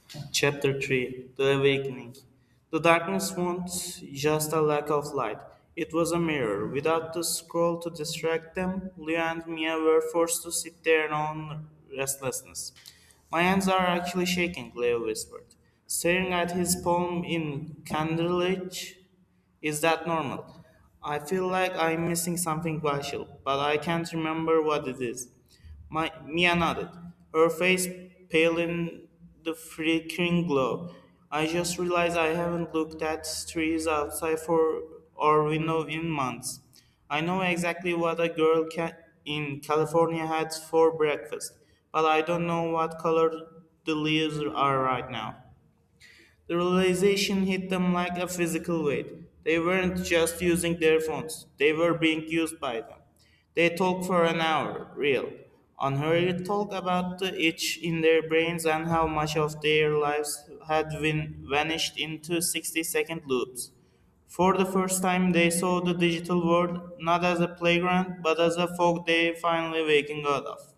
Chapter 3 The Awakening. The darkness wasn't just a lack of light, it was a mirror. Without the scroll to distract them, Leo and Mia were forced to sit there in own restlessness. My hands are actually shaking, Leo whispered, staring at his palm in candlelight. Is that normal? I feel like I'm missing something vital, but I can't remember what it is. Mia nodded, her face pale in the flickering glow. I just realized I haven't looked at trees outside for our window in months. I know exactly what a in California had for breakfast, but I don't know what color the leaves are right now. The realization hit them like a physical weight. They weren't just using their phones, they were being used by them. They talked for an hour, real, unhurried talk about the itch in their brains and how much of their lives had vanished into 60-second loops. For the first time, they saw the digital world not as a playground, but as a fog they finally waking out of.